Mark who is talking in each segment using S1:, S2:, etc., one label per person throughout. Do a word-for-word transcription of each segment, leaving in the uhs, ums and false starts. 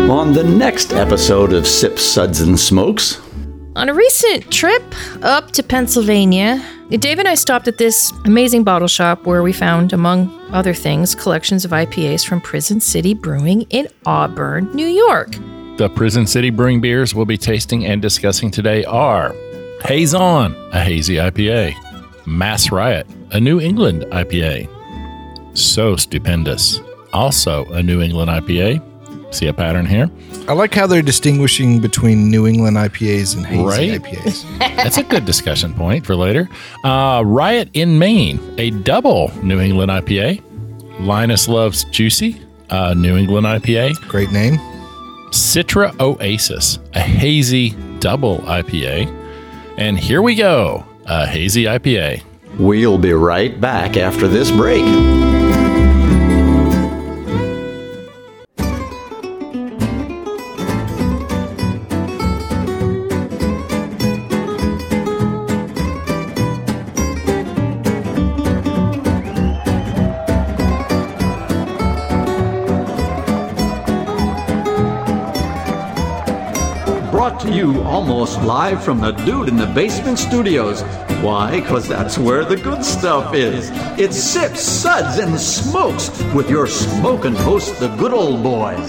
S1: on the next episode of Sips, Suds, and Smokes.
S2: On a recent trip up to Pennsylvania, Dave and I stopped at this amazing bottle shop where we found, among other things, collections of I P As from Prison City Brewing in Auburn, New York.
S3: The Prison City Brewing beers we'll be tasting and discussing today are Haze On, a hazy I P A, Mass Riot, a New England I P A, So Stupendous, also a New England I P A. See a pattern here?
S4: I like how they're distinguishing between New England I P As and hazy
S3: right?
S4: I P As.
S3: That's a good discussion point for later. Uh, Riot in Maine, a double New England I P A. Linus Loves Juicy, a New England I P A.
S4: Great name.
S3: Citra Oasis, a hazy double I P A. And here we go, a hazy I P A.
S1: We'll be right back after this break. Brought to you almost live from the Dude in the Basement Studios. Why? Because that's where the good stuff is. It's Sips, Suds, and Smokes with your smoking host, the good old boys.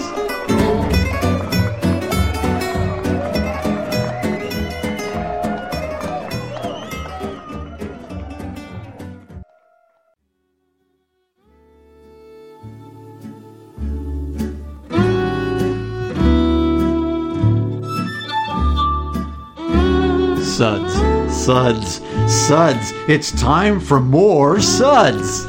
S1: Suds, Suds, Suds. It's time for more Suds.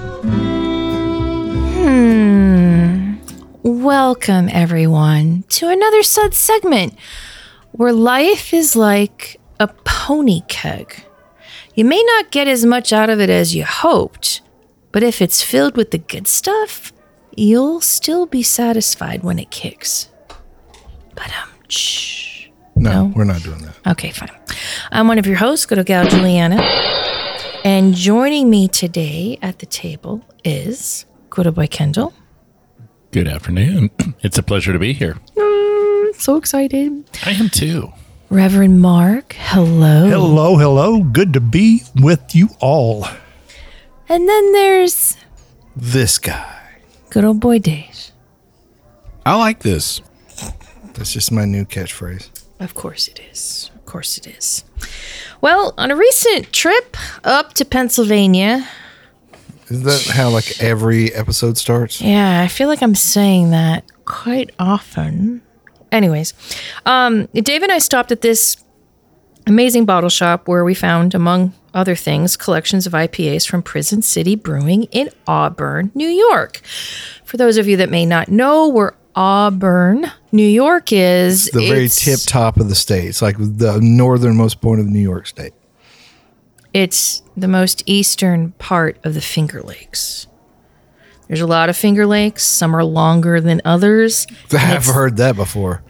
S2: Hmm. Welcome, everyone, to another Suds segment where life is like a pony keg. You may not get as much out of it as you hoped, but if it's filled with the good stuff, you'll still be satisfied when it kicks. But um, shh.
S4: No,
S2: No?
S4: we're not doing that.
S2: Okay, fine. I'm one of your hosts, Good Old Gal Juliana. And joining me today at the table is Good Old Boy Kendall.
S3: Good afternoon. It's a pleasure to be here.
S2: Mm, so excited.
S3: I am too.
S2: Reverend Mark, hello.
S5: Hello, hello. Good to be with you all.
S2: And then there's
S4: This guy.
S2: Good Old Boy Dave.
S6: I like this.
S4: That's just my new catchphrase.
S2: Of course it is. Of course it is. Well, on a recent trip up to Pennsylvania.
S4: Is that how like every episode starts?
S2: Yeah, I feel like I'm saying that quite often. Anyways, um, Dave and I stopped at this amazing bottle shop where we found, among other things, collections of I P As from Prison City Brewing in Auburn, New York. For those of you that may not know where Auburn, New York is,
S4: The very
S2: it's-
S4: tip top of the state. It's like the northernmost point of New York State.
S2: It's the most eastern part of the Finger Lakes. There's a lot of Finger Lakes. Some are longer than others.
S4: I've heard that before.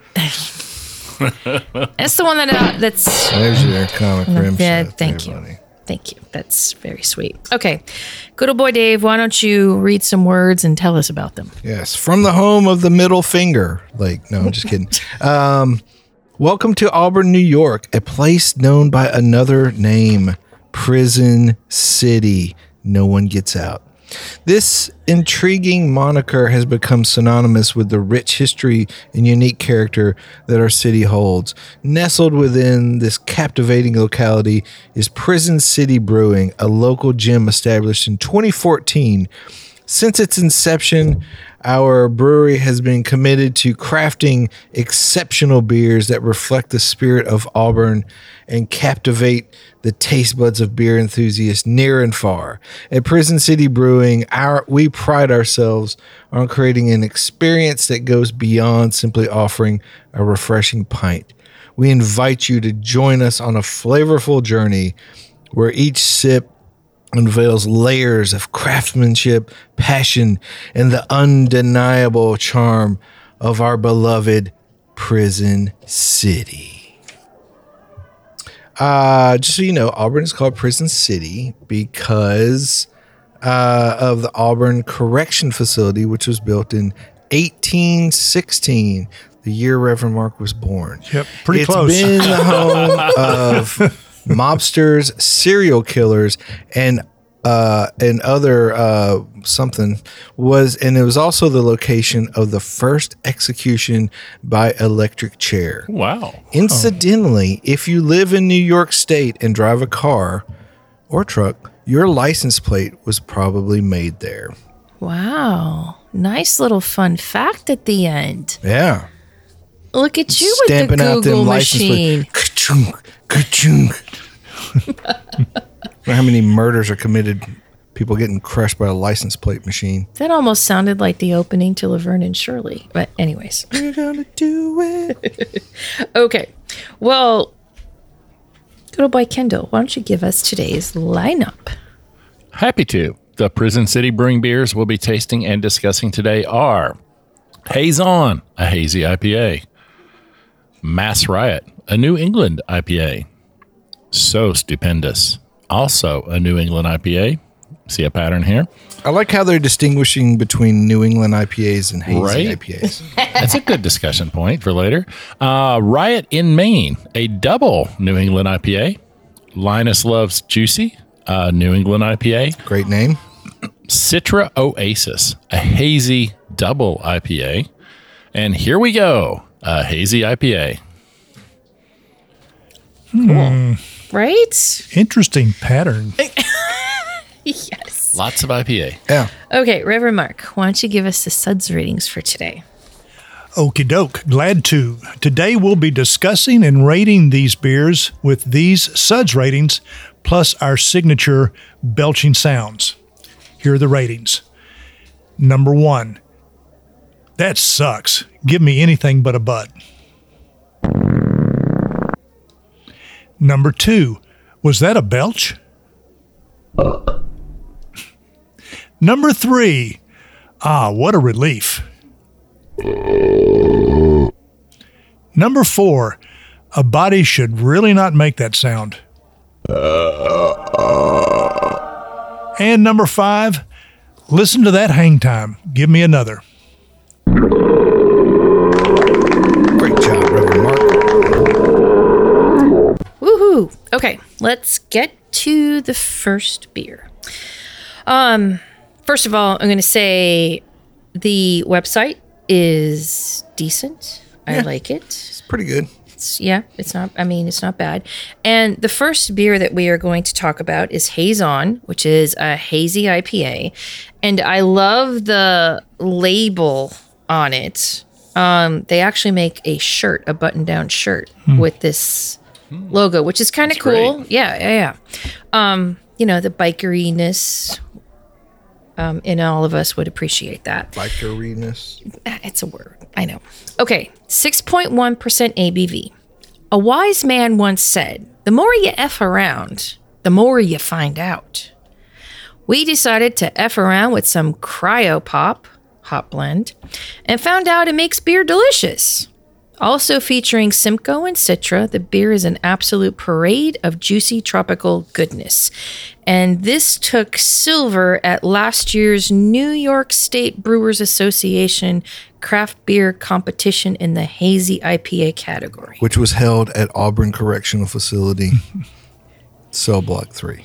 S2: It's the one that uh, that's.
S4: There's your comic rim
S2: Yeah,
S4: shot
S2: thank
S4: there,
S2: you.
S4: buddy.
S2: Thank you. That's very sweet. Okay. Good old boy Dave, why don't you read some words and tell us about them?
S4: Yes, from the home of the middle finger. Like, no, I'm just kidding. Um, welcome to Auburn, New York, a place known by another name, Prison City. No one gets out. This intriguing moniker has become synonymous with the rich history and unique character that our city holds. Nestled within this captivating locality is Prison City Brewing, a local gym established in twenty fourteen. Since its inception, our brewery has been committed to crafting exceptional beers that reflect the spirit of Auburn and captivate the taste buds of beer enthusiasts near and far. At Prison City Brewing, our we pride ourselves on creating an experience that goes beyond simply offering a refreshing pint. We invite you to join us on a flavorful journey where each sip unveils layers of craftsmanship, passion, and the undeniable charm of our beloved Prison City. Uh, just so you know, Auburn is called Prison City because uh, of the Auburn Correction Facility, which was built in eighteen sixteen. the year Reverend Mark was born.
S5: Yep, pretty
S4: It's
S5: close.
S4: It's been the home of mobsters, serial killers, and uh, and other uh, something was, and it was also the location of the first execution by electric chair.
S3: Wow.
S4: Incidentally, if you live in New York State and drive a car or truck, your license plate was probably made there.
S2: Wow. Nice little fun fact at the end.
S4: Yeah.
S2: Look at you
S4: Stamping
S2: with the
S4: out them
S2: Google
S4: license
S2: machine.
S4: plates. Ka-chunk, ka-chunk. How many murders are committed? People getting crushed by a license plate machine.
S2: That almost sounded like the opening to Laverne and Shirley. But anyways.
S4: We're gonna do it.
S2: Okay. Well, good old boy Kendall, why don't you give us today's lineup?
S3: Happy to. The Prison City Brewing beers we'll be tasting and discussing today are Haze On, a hazy I P A. Mass Riot, a New England I P A. So Stupendous, also a New England I P A. See a pattern here?
S4: I like how they're distinguishing between New England I P As and hazy
S3: Right?
S4: I P As.
S3: That's a good discussion point for later. Uh, Riot in Maine, a double New England I P A. Linus Loves Juicy, a New England I P A.
S4: Great name.
S3: Citra Oasis, a hazy double I P A. And here we go, a hazy I P A.
S2: Right?
S5: Interesting pattern.
S2: Yes.
S3: Lots of I P A.
S4: Yeah.
S2: Okay, Reverend Mark, why don't you give us the suds ratings for today?
S5: Okie doke. Glad to. Today we'll be discussing and rating these beers with these suds ratings plus our signature belching sounds. Here are the ratings. Number one, that sucks. Give me anything but a bud. Number two, was that a belch? Number three, ah, what a relief. Number four, a body should really not make that sound. And number five, listen to that hang time. Give me another.
S4: Great job, Reverend Mark.
S2: Woohoo! Okay, let's get to the first beer. Um, first of all, I'm going to say the website is decent. I
S4: Yeah.
S2: like it.
S4: It's pretty good.
S2: It's, yeah, it's not, I mean, it's not bad. And the first beer that we are going to talk about is Haze On, which is a hazy I P A. And I love the label on it. Um, they actually make a shirt, a button-down shirt with this logo, which is kind of cool.
S3: great.
S2: Yeah, yeah, yeah. Um, you know, the bikeriness um, in all of us would appreciate that.
S4: Bikeriness.
S2: It's a word. I know. Okay, six point one percent A B V. A wise man once said, the more you F around, the more you find out. We decided to F around with some Cryo Pop, hot blend, and found out it makes beer delicious. Also featuring Simcoe and Citra, the beer is an absolute parade of juicy tropical goodness. And this took silver at last year's New York State Brewers Association craft beer competition in the hazy I P A category.
S4: Which was held at Auburn Correctional Facility, Cell Block three.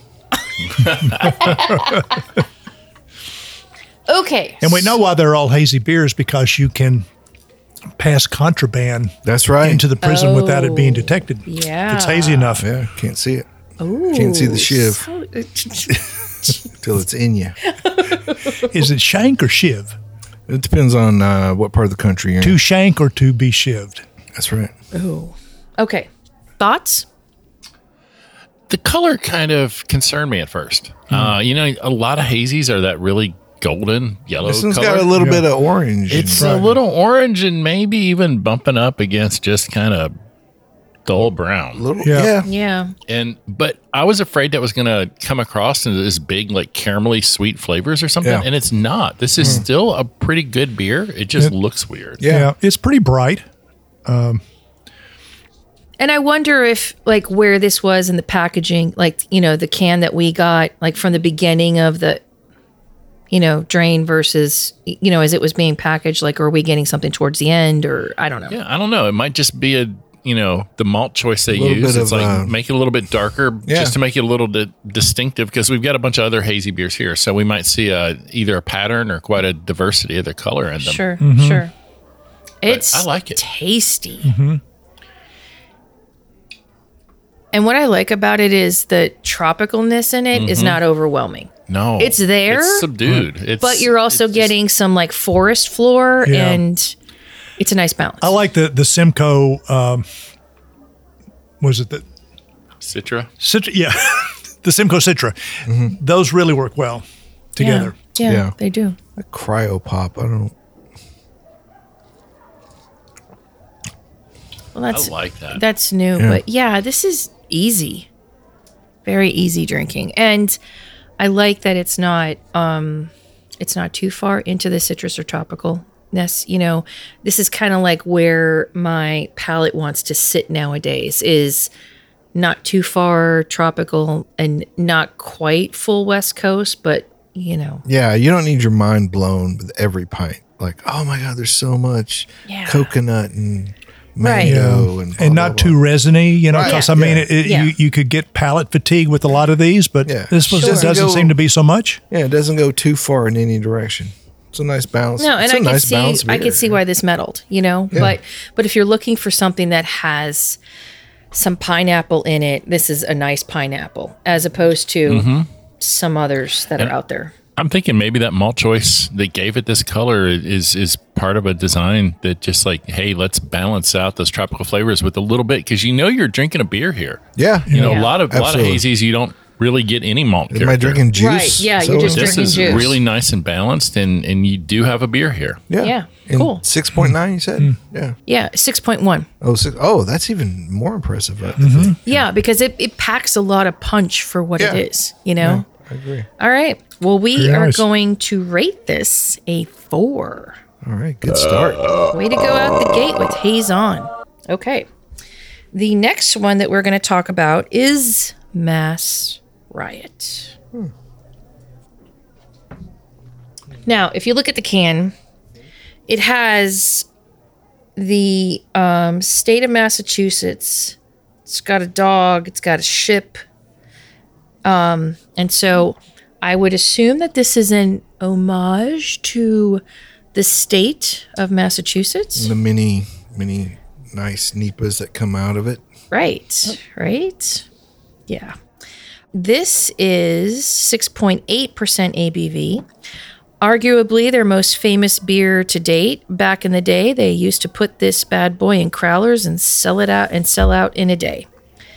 S2: Okay.
S5: And we know why they're all hazy beers, because you can pass contraband
S4: That's right.
S5: into the prison without it being detected.
S2: Yeah.
S5: If it's hazy enough.
S4: Yeah, can't see it
S2: Ooh,
S4: Can't see the shiv.
S2: so-
S4: till it's in you.
S5: Is it shank or shiv?
S4: It depends on uh, what part of the country you're in.
S5: To shank or to be shivved?
S4: That's right.
S2: Ooh. Okay. Thoughts?
S3: The color kind of concerned me at first. Uh, you know, a lot of hazies are that really golden yellow
S4: This one's
S3: color.
S4: got a little
S5: Yeah.
S4: bit of orange.
S3: It's
S5: Right.
S3: a little orange and maybe even bumping up against just kind of dull brown.
S4: little,
S5: Yeah.
S4: yeah.
S2: Yeah.
S3: And but I was afraid that was going to come across into this big like caramelly sweet flavors or something,
S4: Yeah.
S3: and it's not. This is still a pretty good beer. It just looks weird.
S4: Yeah.
S5: It's pretty bright.
S2: And I wonder if, like, where this was in the packaging, like, you know, the can that we got, like, from the beginning of the, you know, drain versus, you know, as it was being packaged? Like, are we getting something towards the end, or I don't know.
S3: Yeah, I don't know. It might just be a, you know, the malt choice they
S4: little
S3: use.
S4: bit
S3: It's
S4: of,
S3: like
S4: uh,
S3: make it a little bit darker
S4: Yeah.
S3: just to make it a little di- distinctive, because we've got a bunch of other hazy beers here. So we might see a, either a pattern or quite a diversity of the color in them.
S2: Sure, sure. It's
S3: I like it.
S2: tasty. And what I like about it is the tropicalness in it is not overwhelming.
S3: No.
S2: It's there,
S3: It's subdued. It's,
S2: But you're also
S3: it's just-
S2: getting some like forest floor,
S5: Yeah.
S2: and it's a nice balance.
S5: I like the the Simcoe. Um, was it the
S3: Citra.
S5: Citra? Yeah, the Simcoe Citra. Those really work well together.
S2: Yeah, yeah,
S4: Yeah.
S2: they do.
S4: A cryo pop. I don't.
S2: Well, that's
S3: I like that.
S2: That's new,
S4: Yeah.
S2: but yeah, this is easy, very easy drinking, and I like that it's not um, it's not too far into the citrus or tropicalness. You know, this is kind of like where my palate wants to sit nowadays. Is not too far tropical and not quite full West Coast, but you know,
S4: Yeah, you don't need your mind blown with every pint. Like, oh my God, there's so much
S2: Yeah.
S4: coconut and
S2: Right.
S4: mango and blah,
S5: and
S4: blah,
S5: not
S4: blah.
S5: too resiny, you know,
S4: Right.
S5: because
S4: Yeah.
S5: I mean,
S4: Yeah.
S5: it, it,
S2: Yeah.
S5: you, you could get palate fatigue with a lot of these, but
S4: Yeah.
S5: this was,
S2: Sure.
S5: doesn't
S4: Doesn't go-
S5: seem to be so much.
S4: Yeah, it doesn't go too far in any direction. It's a nice balance.
S2: No, and
S4: it's
S2: I
S4: a
S2: can
S4: nice
S2: see
S4: balanced
S2: I
S4: beer.
S2: can see why this meddled, you know. But but if you're looking for something that has some pineapple in it, this is a nice pineapple, as opposed to
S4: Mm-hmm.
S2: some others that are out there.
S3: I'm thinking maybe that malt choice that gave it this color is is part of a design that just like, hey, let's balance out those tropical flavors with a little bit, because you know you're drinking a beer here.
S4: Yeah,
S3: You know,
S2: Yeah.
S3: a lot of a lot of
S4: Absolutely.
S3: hazies you don't really get any malt
S4: Am I
S3: character.
S4: drinking juice?
S2: Right, yeah,
S4: So
S2: you're just
S3: This
S2: drinking
S3: is
S2: juice.
S3: really nice and balanced, and and you do have a beer here.
S4: Yeah,
S2: Yeah,
S4: And
S2: cool.
S4: Six point nine, you said.
S5: Hmm.
S4: Yeah.
S2: Yeah, six point one.
S4: Oh, six, oh, that's even more impressive. I
S5: Mm-hmm.
S4: think.
S2: Yeah, because it, it packs a lot of punch for what
S4: Yeah.
S2: it is, you know.
S4: I agree.
S2: All right. Well, we
S5: Very
S2: are
S5: nice.
S2: going to rate this a four.
S4: All right, good start.
S2: Way to go out the gate with Haze On. Okay. The next one that we're going to talk about is Mass Riot. Now, if you look at the can, it has the um, state of Massachusetts. It's got a dog. It's got a ship. Um, and so I would assume that this is an homage to the state of Massachusetts.
S4: The many, many nice Nipas that come out of it.
S2: Right, right. Yeah. This is six point eight percent A B V. Arguably their most famous beer to date. Back in the day, they used to put this bad boy in crowlers and sell it out and sell out in a day.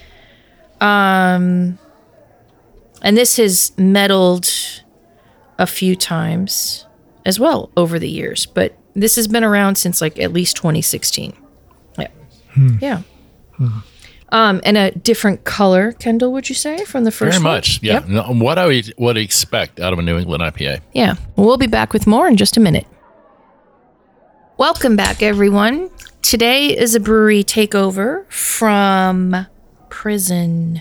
S2: Um, and this has meddled a few times as well over the years, but this has been around since like at least twenty sixteen. Yeah. Yeah. Um, and a different color, Kendall, would you say, from the first
S3: Very
S2: one?
S3: much, yeah.
S2: Yep.
S3: No, what I would would expect out of a New England I P A.
S2: Yeah. Well, we'll be back with more in just a minute. Welcome back, everyone. Today is a brewery takeover from Prison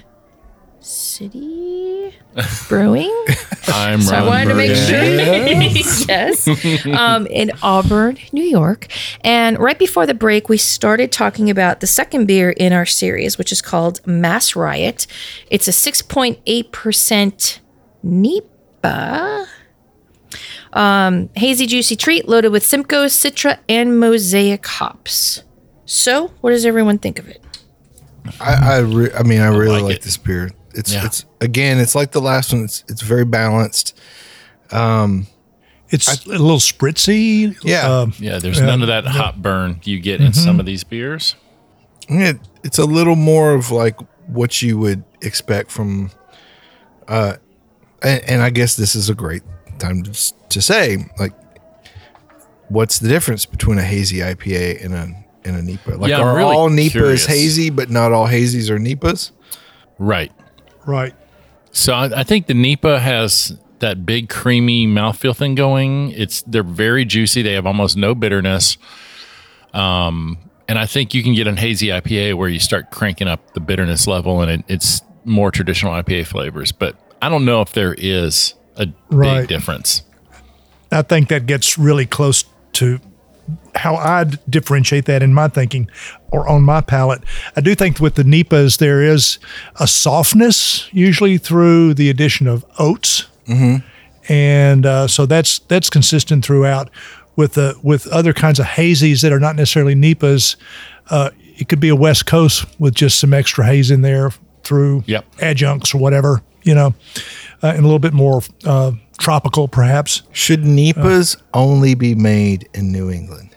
S2: City Brewing.
S3: I'm
S2: So I
S3: Ron
S2: wanted to make
S3: Burgundy.
S2: sure. Yes. Um, in Auburn, New York. And right before the break, we started talking about the second beer in our series, which is called Mass Riot. It's a six point eight percent N I P A. Um, hazy, juicy treat loaded with Simcoe, Citra, and Mosaic hops. So, what does everyone think of it?
S4: I, I, re- I mean, I really
S3: like
S4: like
S3: it.
S4: this beer. It's,
S3: Yeah.
S4: it's again, it's like the last one. It's, it's very balanced.
S5: It's a little spritzy.
S4: Yeah.
S5: Um,
S3: Yeah, there's none of that hot burn you get in some of these beers.
S4: It, it's a little more of like what you would expect from, uh, and, and I guess this is a great time to, s- to say, like, what's the difference between a hazy I P A and a and a N I P A? Like,
S3: Yeah, I'm
S4: are
S3: really
S4: all N I P As
S3: curious.
S4: hazy, but not all hazies are N I P As?
S3: Right.
S5: right.
S3: So I, I think the N I P A has that big creamy mouthfeel thing going. It's they're very juicy. They have almost no bitterness. Um, and I think you can get an hazy I P A where you start cranking up the bitterness level, and it, it's more traditional I P A flavors. But I don't know if there is a
S5: Right.
S3: big difference.
S5: I think that gets really close to how I'd differentiate that in my thinking or on my palate. I do think with the N E P As, there is a softness usually through the addition of oats. Mm-hmm. And uh, so that's that's consistent throughout. With the with other kinds of hazies that are not necessarily N E P As, uh, it could be a West Coast with just some extra haze in there through
S3: Yep.
S5: adjuncts or whatever, you know, uh, and a little bit more uh, tropical perhaps.
S4: Should N E P As only be made in New England?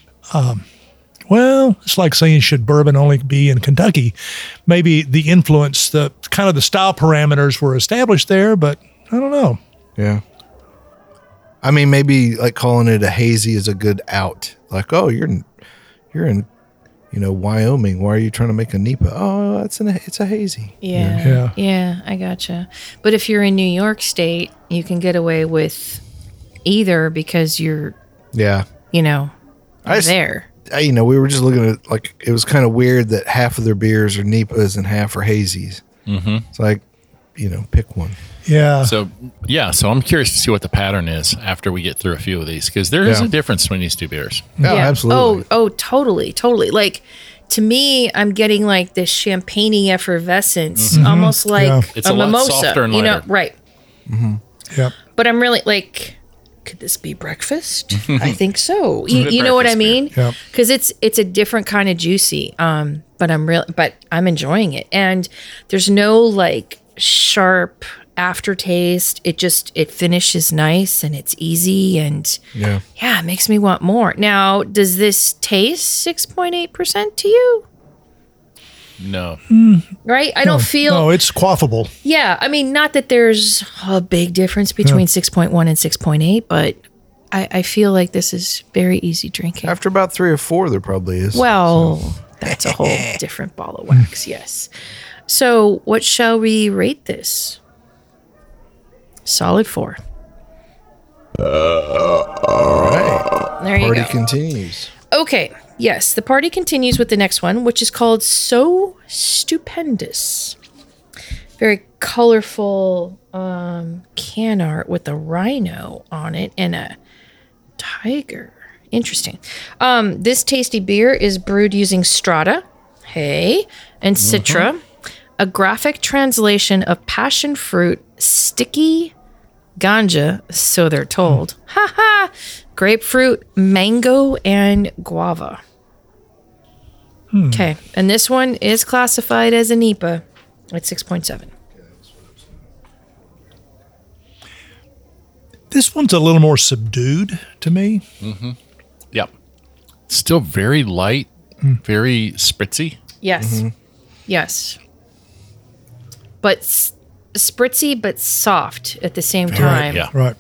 S5: Well, it's like saying should bourbon only be in Kentucky? Maybe the influence, the kind of the style parameters were established there, but I don't know.
S4: Yeah. I mean, maybe like calling it a hazy is a good out. Like, oh, you're in, you're in, you know, Wyoming. Why are you trying to make a N E P A? Oh, it's an it's a hazy.
S2: Yeah,
S5: Yeah.
S2: yeah, I gotcha. But if you're in New York State, you can get away with either because you're,
S4: Yeah.
S2: you know,
S4: I just-
S2: there.
S4: I, you know, we were just looking at like it was kind of weird that half of their beers are N E P As and half are hazies. Mm-hmm. It's like, you know, pick one.
S5: Yeah.
S3: So, yeah, so I'm curious to see what the pattern is after we get through a few of these because there is
S4: Yeah.
S3: a difference between these two beers.
S4: Oh, absolutely.
S2: Oh, oh, totally, totally. Like to me, I'm getting like this champagne-y effervescence, almost like
S5: Yeah.
S3: It's
S2: a,
S3: a lot
S2: mimosa.
S3: softer and
S2: you know,
S3: lighter.
S2: right?
S5: Yep.
S2: But I'm really like, could this be breakfast? I think so. You,
S3: a
S2: you know what I
S3: breakfast beer.
S2: mean?
S5: Yeah.
S2: Because it's it's a different kind of juicy. Um, but I'm real. But I'm enjoying it, and there's no like sharp aftertaste. It just it finishes nice and it's easy and
S4: Yeah.
S2: yeah, it makes me want more. Now, does this taste six point eight percent to you?
S3: No.
S2: Right? I don't feel
S5: No, it's quaffable.
S2: Yeah, I mean, not that there's a big difference between six point one and six point eight, but I, I feel like this is very easy drinking.
S4: After about three or four, there probably is.
S2: Well, that's a whole different ball of wax, yes. So, what shall we rate this? Solid four.
S4: all right.
S2: There you
S4: Party
S2: go.
S4: continues.
S2: Okay, yes, the party continues with the next one, which is called So Stupendous. Very colorful um, can art with a rhino on it and a tiger. Interesting. Um, this tasty beer is brewed using Strata, hey, and Citra, a graphic translation of passion fruit, sticky ganja, so they're told. Ha ha! Grapefruit, mango, and guava. Okay, and this one is classified as a N E P A at six point seven.
S5: This one's a little more subdued to me.
S3: Yep. Still very light, very spritzy.
S2: Yes. Yes. But s- spritzy, but soft at the same time.
S3: Yeah.
S5: Right.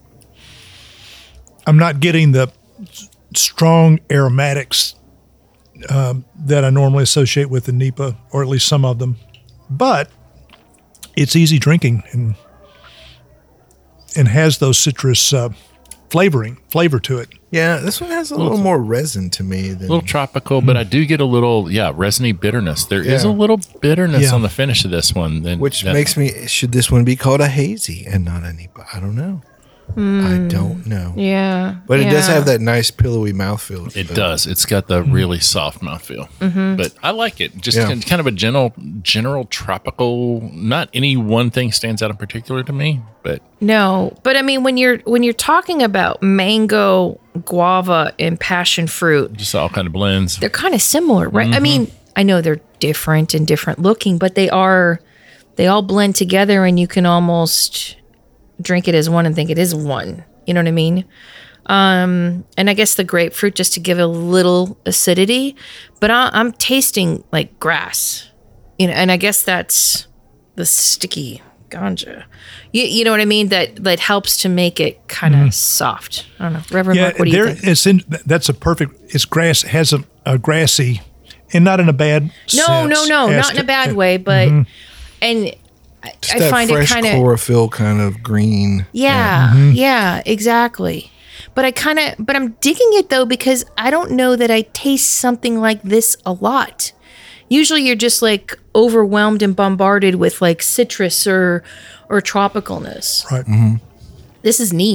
S5: I'm not getting the s- strong aromatics um, that I normally associate with the N E P A, or at least some of them. But it's easy drinking and and has those citrus uh, flavoring flavor to it.
S4: Yeah, this one has a little more resin to me than
S3: A little tropical, but I do get a little, yeah, resiny bitterness. There is
S4: Yeah.
S3: a little bitterness
S5: Yeah.
S3: on the finish of this one. Than,
S4: which
S3: that-
S4: makes me. Should this one be called a hazy and not an I P A? I don't know. I don't know.
S2: Yeah.
S4: But it does
S2: yeah.
S4: have that nice pillowy mouthfeel.
S3: It does. It's got the really soft mouthfeel. But I like it. Just
S4: Yeah.
S3: kind- kind of a general, general tropical. Not any one thing stands out in particular to me, but
S2: No, but I mean when you're when you're talking about mango, guava, and passion fruit,
S3: just all kind of blends.
S2: they're kind of similar, right? I mean, I know they're different and different looking, but they are they all blend together and you can almost drink it as one and think it is one. You know what I mean? Um, and I guess the grapefruit just to give a little acidity, but I, I'm tasting like grass, you know, and I guess that's the sticky ganja. You, you know what I mean? That that helps to make it kind of soft. I don't know, Reverend Mark. What do you
S5: there,
S2: think?
S5: it's in. That's a perfect. It's grass has a, a grassy, and not in a bad.
S2: No,
S5: sense
S2: no, no,
S5: as
S2: not in a
S5: to-
S2: bad way, but and I,
S4: Just
S2: I
S4: that
S2: find it
S4: fresh
S2: kind of
S4: chlorophyll kind of green.
S2: yeah, yeah, exactly. But I kind of, but I'm digging it though because I don't know that I taste something like this a lot. Usually, you're just like overwhelmed and bombarded with like citrus or or tropicalness.
S5: Right.
S2: This is neat.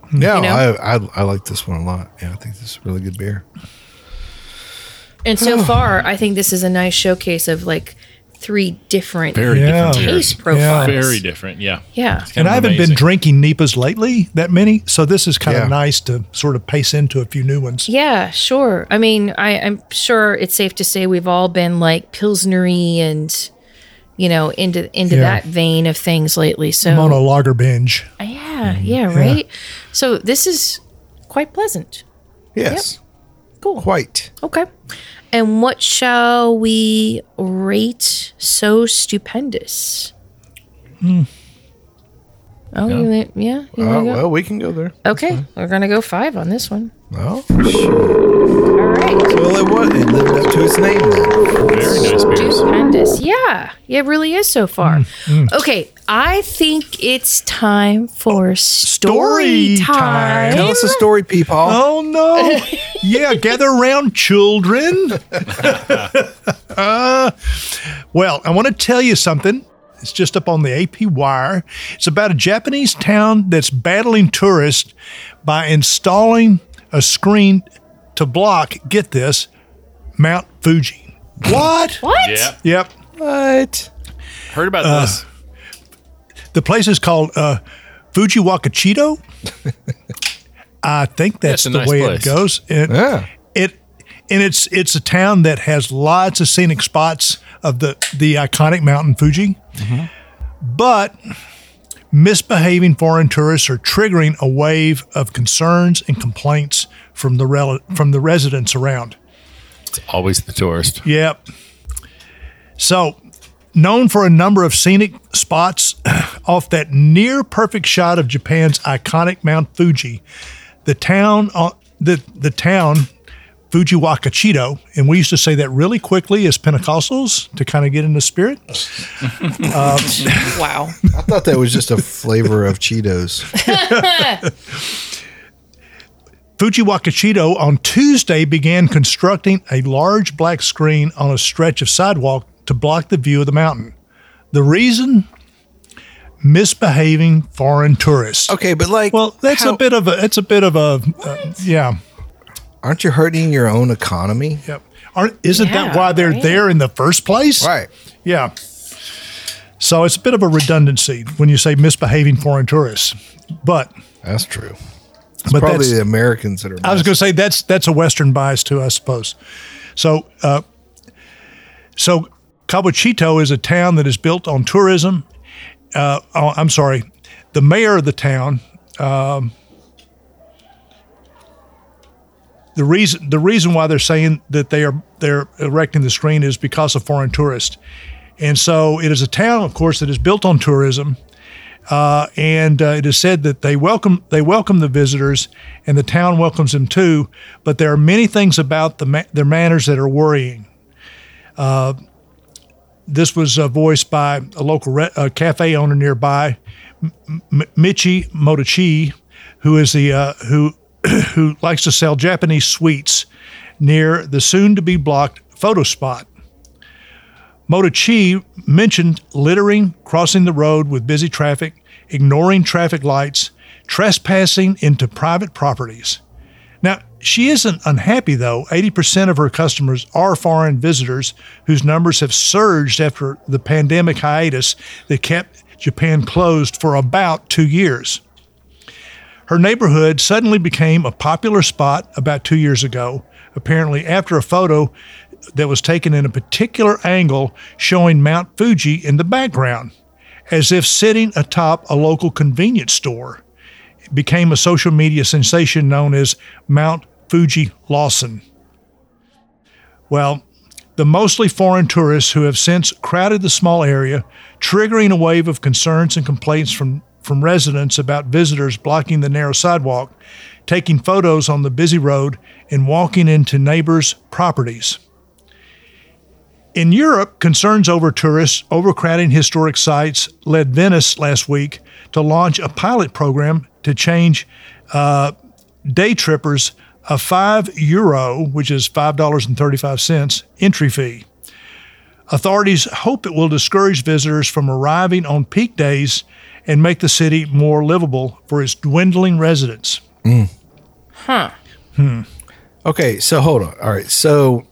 S4: Yeah,
S2: You know?
S4: I, I I like this one a lot. Yeah, I think this is a really good beer.
S2: And so far, I think this is a nice showcase of like three different
S3: Very
S5: Yeah.
S3: different beers.
S2: taste profiles.
S3: Very different. Yeah.
S2: Yeah.
S3: Kind
S5: And
S3: of
S5: I haven't
S3: amazing.
S5: been drinking N E P As lately, that many. So this is kind
S4: Yeah.
S5: of nice to sort of pace into a few new ones.
S2: Yeah, sure. I mean, I, I'm sure it's safe to say we've all been like Pilsnery and, you know, into into
S5: Yeah.
S2: that vein of things lately. So
S5: I'm on a lager binge.
S2: yeah, yeah, right. So this is quite pleasant.
S4: Yes,
S2: Cool.
S4: quite.
S2: Okay. And what shall we rate So Stupendous? Oh, you want- yeah. You
S4: Uh,
S2: wanna go?
S4: well, we can go there.
S2: Okay, we're gonna go five on this one.
S4: Oh, sure.
S2: All right.
S4: Well, it was. It lived up to its name then.
S3: Very nice beers.
S2: Stupendous. Yeah, it really is so far.
S5: Mm,
S2: Okay, I think it's time for
S5: Story
S2: story, time.
S5: time.
S4: Tell us a story, Peepaw.
S5: Oh, no. Yeah, gather around, children. Uh, well, I want to tell you something. It's just up on the A P Wire. It's about a Japanese town that's battling tourists by installing a screen to block, get this, Mount Fuji. What?
S2: What?
S3: Yeah.
S5: Yep.
S4: What?
S3: Heard about
S5: Uh,
S3: this.
S5: The place is called uh, Fuji Wakachito. I think that's
S3: That's a
S5: the
S3: nice
S5: way
S3: place.
S5: it goes. It,
S4: Yeah.
S5: it and it's it's a town that has lots of scenic spots of the the iconic mountain Fuji, but misbehaving foreign tourists are triggering a wave of concerns and complaints from the rel- from the residents around.
S3: It's always the tourist.
S5: Yep. So, known for a number of scenic spots off that near perfect shot of Japan's iconic Mount Fuji, the town, uh, the the town, Fuji Wakachito, and we used to say that really quickly as Pentecostals to kind of get in the spirit.
S2: Wow.
S4: I thought that was just a flavor of Cheetos.
S5: Fuji Wakachito on Tuesday began constructing a large black screen on a stretch of sidewalk to block the view of the mountain. The reason? Misbehaving foreign tourists.
S4: Okay, but like,
S5: Well, that's
S4: how-
S5: a bit of a. It's a bit of a. Uh, yeah.
S4: Aren't you hurting your own economy?
S5: Yep. Aren't, isn't that
S2: Yeah,
S5: why they're
S2: right.
S5: there in the first place?
S4: Right.
S5: Yeah. So it's a bit of a redundancy when you say misbehaving foreign tourists, but
S4: That's true. It's
S5: But
S4: probably
S5: that's-
S4: the Americans that are.
S5: I was going to say that's that's a Western bias too, I suppose. So, uh, so Kabuchito is a town that is built on tourism. Uh, oh, I'm sorry, the mayor of the town. Um, the reason the reason why they're saying that they are they're erecting the screen is because of foreign tourists, and so it is a town, of course, that is built on tourism. Uh, and uh, it is said that they welcome they welcome the visitors, and the town welcomes them too. But there are many things about the ma- their manners that are worrying. Uh, this was uh, voiced by a local re- uh, cafe owner nearby, M- M- Michi Motochi, who is the uh, who who likes to sell Japanese sweets near the soon-to-be blocked photo spot. Motochi mentioned littering, crossing the road with busy traffic, ignoring traffic lights, trespassing into private properties. Now, she isn't unhappy, though. eighty percent of her customers are foreign visitors whose numbers have surged after the pandemic hiatus that kept Japan closed for about two years. Her neighborhood suddenly became a popular spot about two years ago, apparently after a photo that was taken in a particular angle showing Mount Fuji in the background, as if sitting atop a local convenience store. It became a social media sensation known as Mount Fuji Lawson. Well, the mostly foreign tourists who have since crowded the small area, triggering a wave of concerns and complaints from, from residents about visitors blocking the narrow sidewalk, taking photos on the busy road, and walking into neighbors' properties. In Europe, concerns over tourists overcrowding historic sites led Venice last week to launch a pilot program to change uh, day trippers a five euro, which is five dollars and thirty-five cents, entry fee. Authorities hope it will discourage visitors from arriving on peak days and make the city more livable for its dwindling residents.
S2: Huh.
S4: Okay, so hold on. All right, so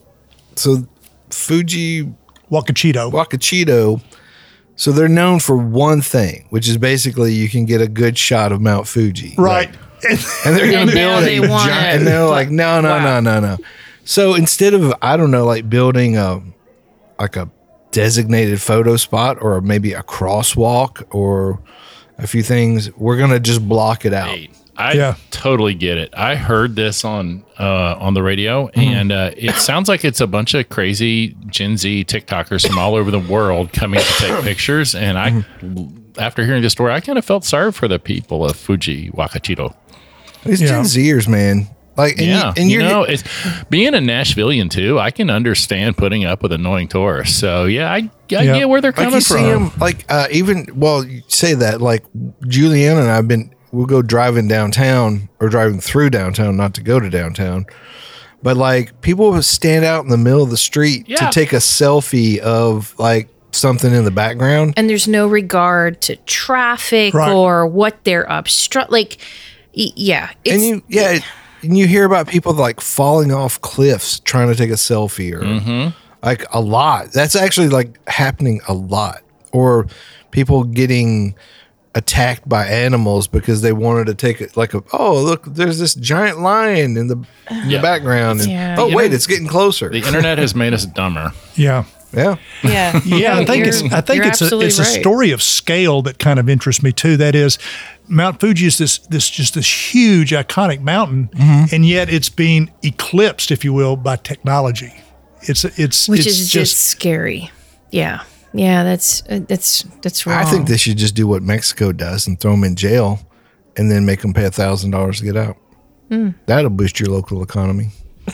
S4: so Fuji
S5: Wakachito.
S4: Wakachito, so they're known for one thing, which is basically you can get a good shot of Mount Fuji.
S5: Right.
S4: And they're going
S2: And
S4: to
S2: now
S4: build
S2: they
S4: a
S2: wanna-
S4: giant, and they're like, no, no,
S2: Wow.
S4: no, no, no. So instead of, I don't know, like building a, like a designated photo spot or maybe a crosswalk or a few things, we're going to just block it out.
S3: Hey, I
S5: Yeah.
S3: totally get it. I heard this on uh, on the radio,
S4: Mm-hmm.
S3: and uh, it sounds like it's a bunch of crazy Gen Z TikTokers from all over the world coming to take pictures. And I,
S4: Mm-hmm.
S3: after hearing this story, I kind of felt sorry for the people of Fuji Wakachito.
S4: It's
S5: Yeah.
S4: Gen Zers, man. Like, and
S3: Yeah,
S4: you, and
S3: you
S4: you're,
S3: know, it's being a Nashvilleian too. I can understand putting up with annoying tourists. So yeah, I, I
S5: Yeah.
S3: get where they're
S4: like
S3: coming
S4: you see
S3: from.
S4: them, like uh, even well, you say that like Juliana and I've been. We'll go driving downtown or driving through downtown, not to go to downtown. But like people will stand out in the middle of the street
S3: Yeah.
S4: to take a selfie of like something in the background.
S2: And there's no regard to traffic
S5: Right.
S2: or what they're obstruct. Like, y- yeah. It's,
S4: And you, yeah, it- and you hear about people like falling off cliffs trying to take a selfie or
S3: Mm-hmm.
S4: like a lot. That's actually like happening a lot. Or people getting attacked by animals because they wanted to take it like a, oh, look, there's this giant lion in the, in
S3: Yeah.
S4: the background. And,
S2: Yeah.
S4: oh,
S3: You
S4: wait,
S3: know,
S4: it's getting closer.
S3: The internet has made us dumber.
S5: Yeah.
S4: yeah.
S2: yeah.
S5: Yeah, I think it's
S2: You're-
S5: I think
S2: you're
S5: it's a
S2: absolutely
S5: it's a
S2: right.
S5: story of scale that kind of interests me too. That is, Mount Fuji is this this just this huge iconic mountain,
S2: Mm-hmm.
S5: and yet it's being eclipsed, if you will, by technology. It's it's
S2: Which
S5: it's
S2: is just, scary. Yeah. Yeah. That's, uh, that's, that's wrong.
S4: I think they should just do what Mexico does and throw them in jail and then make them pay a thousand dollars to get out.
S2: Hmm.
S4: That'll boost your local economy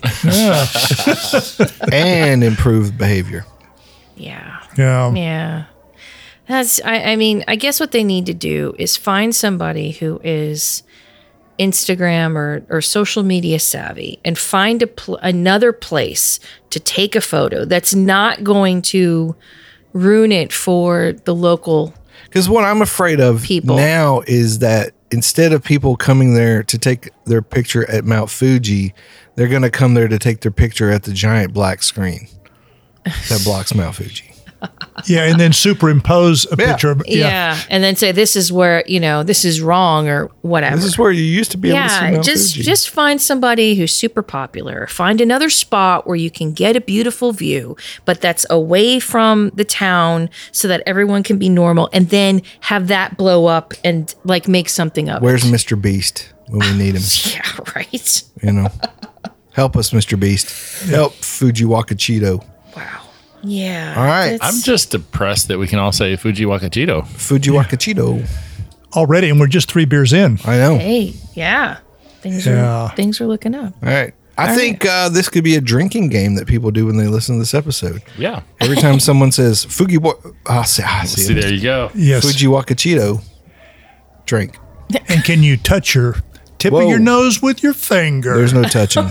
S4: and improve behavior.
S2: Yeah.
S5: yeah.
S2: Yeah. That's, I, I mean, I guess what they need to do is find somebody who is Instagram or, or social media savvy and find a pl- another place to take a photo that's not going to ruin it for the local.
S4: Because what I'm afraid of
S2: People.
S4: now is that instead of people coming there to take their picture at Mount Fuji, they're going to come there to take their picture at the giant black screen that blocks Mount Fuji.
S5: Yeah, and then superimpose a
S4: Yeah.
S5: picture. Of,
S2: Yeah.
S5: yeah.
S2: And then say, this is where, you know, this is wrong or whatever.
S4: This is where you used to be able to see
S2: Yeah,
S4: Mount
S2: just
S4: Fuji.
S2: just find somebody who's super popular. Find another spot where you can get a beautiful view, but that's away from the town so that everyone can be normal, and then have that blow up and like make something of
S4: Where's
S2: it.
S4: Mister Beast when we need him?
S2: Yeah, right.
S4: You know, help us, Mister Beast. Help Fuji Wakachito.
S2: Wow. Yeah.
S4: All right.
S2: that's-
S3: I'm just depressed that we can all say Fuji Wakachito.
S4: Fuji Wakachito.
S5: Already, and we're just three beers in.
S4: I know.
S2: Hey, yeah. Things
S5: Yeah.
S2: are things are looking up.
S4: All right. I think uh, this could be a drinking game that people do when they listen to this episode.
S3: Yeah.
S4: Every time someone says Fuji, wa- ah, see, ah, see,
S3: See, there you go.
S5: Yes.
S4: Fuji Wakachito, drink.
S5: And can you touch your tip
S4: Whoa.
S5: of your nose with your finger?
S4: There's no touching.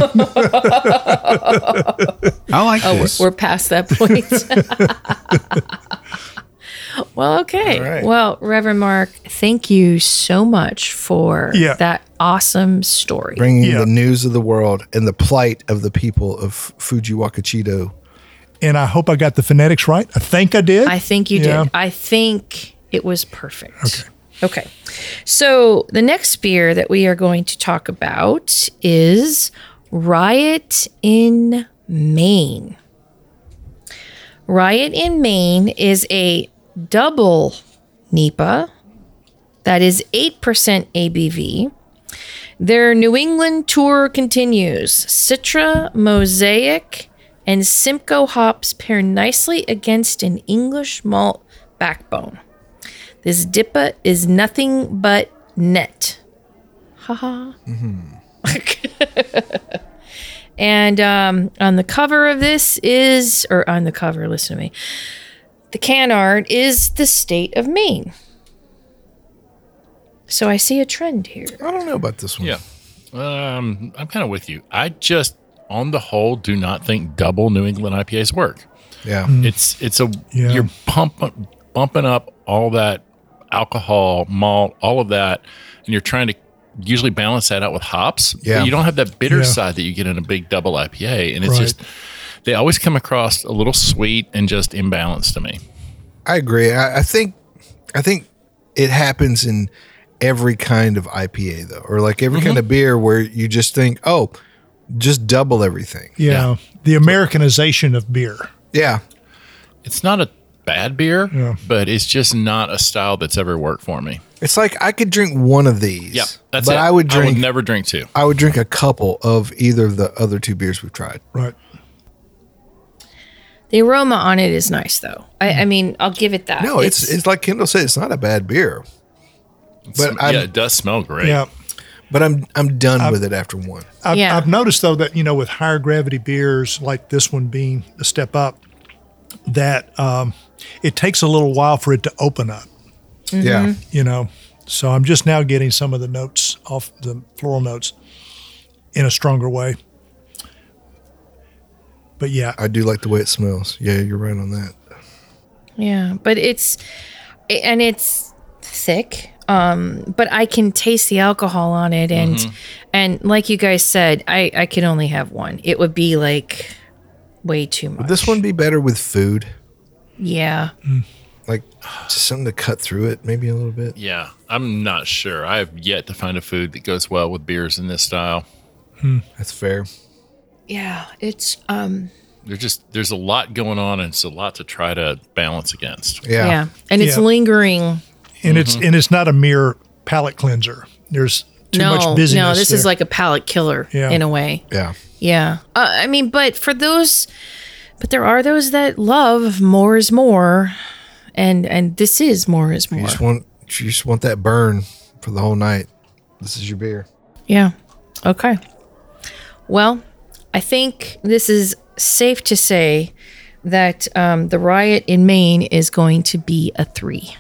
S6: I like
S2: Oh, we're,
S6: this.
S2: we're past that point. Well, okay.
S4: All right.
S2: Well, Reverend Mark, thank you so much for
S5: Yeah.
S2: that awesome story.
S4: Bringing
S5: Yeah.
S4: the news of the world and the plight of the people of Fuji Wakachito.
S5: And I hope I got the phonetics right. I think I did.
S2: I think you
S5: Yeah.
S2: did. I think it was perfect. Okay. Okay. So the next beer that we are going to talk about is Riot in Maine. Riot in Maine is a double N E P A that is eight percent A B V. Their New England tour continues. Citra, Mosaic, and Simcoe hops pair nicely against an English malt backbone. This D I P A is nothing but net. Haha. And um, on the cover of this is, or on the cover, listen to me. The can art is the state of Maine. So I see a trend here.
S4: I don't know about this one.
S3: Yeah. Um, I'm kind of with you. I just, on the whole, do not think double New England I P As work.
S4: Yeah.
S3: It's it's a
S5: Yeah.
S3: you're pump, bumping up all that alcohol, malt, all of that, and you're trying to usually balance that out with hops.
S4: Yeah.
S3: But you don't have that bitter
S5: Yeah.
S3: side that you get in a big double I P A. And it's
S5: Right.
S3: just, they always come across a little sweet and just imbalanced to me.
S4: I agree. I, I think I think it happens in every kind of I P A though, or like every kind of beer where you just think, oh, just double everything.
S5: Yeah.
S3: Yeah.
S5: The Americanization of beer.
S4: Yeah.
S3: It's not a bad beer,
S5: Yeah.
S3: but it's just not a style that's ever worked for me.
S4: It's like I could drink one of these.
S3: Yep, that's
S4: but
S3: it.
S4: I would
S3: I
S4: drink
S3: would never drink two.
S4: I would drink a couple of either of the other two beers we've tried.
S5: Right.
S2: The aroma on it is nice, though. I, I mean, I'll give it that.
S4: No, it's it's like Kendall said, it's not a bad beer. But I'm
S3: yeah, it does smell great.
S5: Yeah.
S4: but I'm I'm done with it after one.
S5: I've,
S2: Yeah.
S5: I've noticed though that, you know, with higher gravity beers like this one being a step up, that um, it takes a little while for it to open up,
S4: Yeah.
S5: you know. So I'm just now getting some of the notes off the floral notes in a stronger way. But yeah,
S4: I do like the way it smells. Yeah, you're right on that.
S2: Yeah, but it's and it's thick. Um, but I can taste the alcohol on it, and and like you guys said, I I can only have one. It would be like way too much.
S4: Would this one be better with food?
S2: Yeah.
S4: Like just something to cut through it, maybe a little bit.
S3: Yeah, I'm not sure. I have yet to find a food that goes well with beers in this style.
S4: That's fair.
S2: Yeah, it's um
S3: There's just there's a lot going on, and it's a lot to try to balance against.
S4: Yeah.
S2: yeah, and it's
S5: Yeah.
S2: lingering.
S5: and it's and it's not a mere palate cleanser. There's too
S2: no,
S5: much busyness.
S2: no, this is
S5: there.
S2: like a palate killer
S5: Yeah.
S2: in a way.
S4: Yeah.
S2: Yeah. Uh, I mean, but for those, but there are those that love more is more, and and this is more is
S4: You
S2: more.
S4: just want you just want that burn for the whole night. This is your beer.
S2: Yeah. Okay. Well, I think this is safe to say that um, the riot in Maine is going to be a three.